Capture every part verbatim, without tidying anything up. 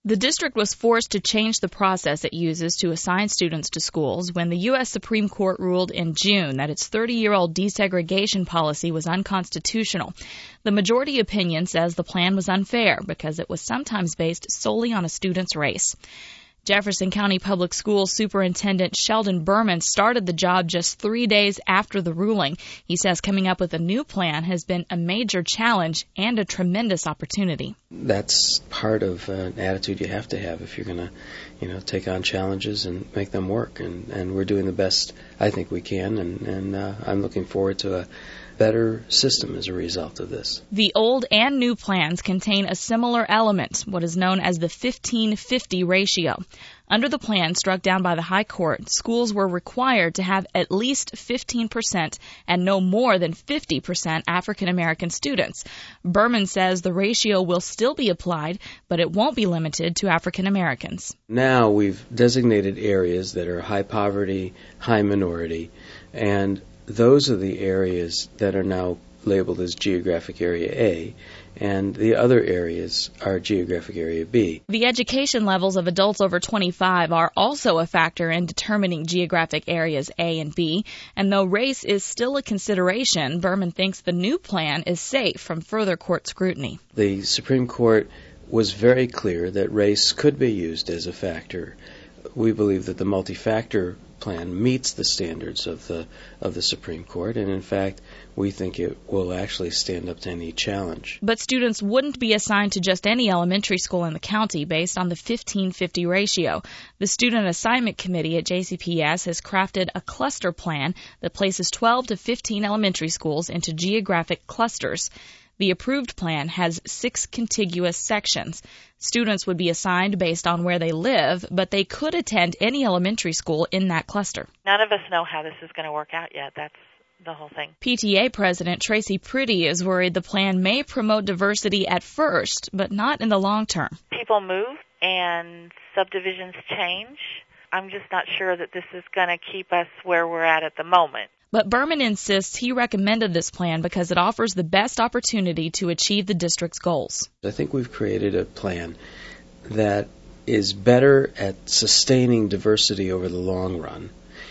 The district was forced to change the process it uses to assign students to schools when the U S Supreme Court ruled in June that its thirty-year-old desegregation policy was unconstitutional. The majority opinion says the plan was unfair because it was sometimes based solely on a student's race. Jefferson County Public Schools Superintendent Sheldon Berman started the job just three days after the ruling. He says coming up with a new plan has been a major challenge and a tremendous opportunity. That's part of an attitude you have to have if you're going to, you know, take on challenges and make them work. And, and we're doing the best I think we can, and, and uh, I'm looking forward to a better system as a result of this. The old and new plans contain a similar element, what is known as the fifteen fifty ratio. Under the plan struck down by the High Court, schools were required to have at least fifteen percent and no more than fifty percent African American students. Berman says the ratio will still be applied, but it won't be limited to African Americans. Now we've designated areas that are high poverty, high minority, and those are the areas that are now labeled as Geographic Area A, and the other areas are Geographic Area B. The education levels of adults over twenty-five are also a factor in determining Geographic Areas A and B, and though race is still a consideration, Berman thinks the new plan is safe from further court scrutiny. The Supreme Court was very clear that race could be used as a factor. We believe that the multi-factor plan meets the standards of the of the Supreme Court, and in fact, we think it will actually stand up to any challenge. But students wouldn't be assigned to just any elementary school in the county based on the fifteen fifty ratio. The Student Assignment Committee at J C P S has crafted a cluster plan that places twelve to fifteen elementary schools into geographic clusters. The approved plan has six contiguous sections. Students would be assigned based on where they live, but they could attend any elementary school in that cluster. None of us know how this is going to work out yet. That's the whole thing. P T A President Tracy Pretty is worried the plan may promote diversity at first, but not in the long term. People move and subdivisions change. I'm just not sure that this is going to keep us where we're at at the moment. But Berman insists he recommended this plan because it offers the best opportunity to achieve the district's goals. I think we've created a plan that is better at sustaining diversity over the long run,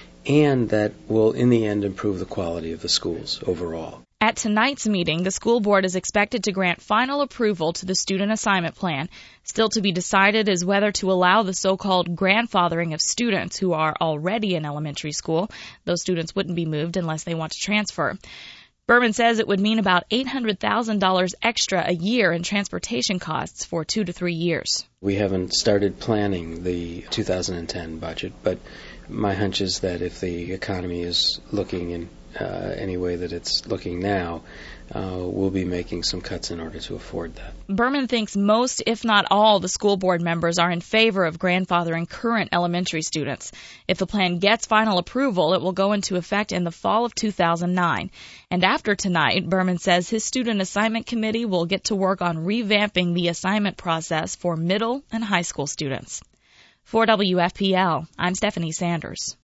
and that will, in the end, improve the quality of the schools overall. At tonight's meeting, the school board is expected to grant final approval to the student assignment plan. Still to be decided is whether to allow the so-called grandfathering of students who are already in elementary school. Those students wouldn't be moved unless they want to transfer. Berman says it would mean about eight hundred thousand dollars extra a year in transportation costs for two to three years. We haven't started planning the two thousand ten budget, but my hunch is that if the economy is looking in uh, any way that it's looking now, uh, we'll be making some cuts in order to afford that. Berman thinks most, if not all, the school board members are in favor of grandfathering current elementary students. If the plan gets final approval, it will go into effect in the fall of two thousand nine. And after tonight, Berman says his student assignment committee will get to work on revamping the assignment process for middle and high school students. For W F P L, I'm Stephanie Sanders.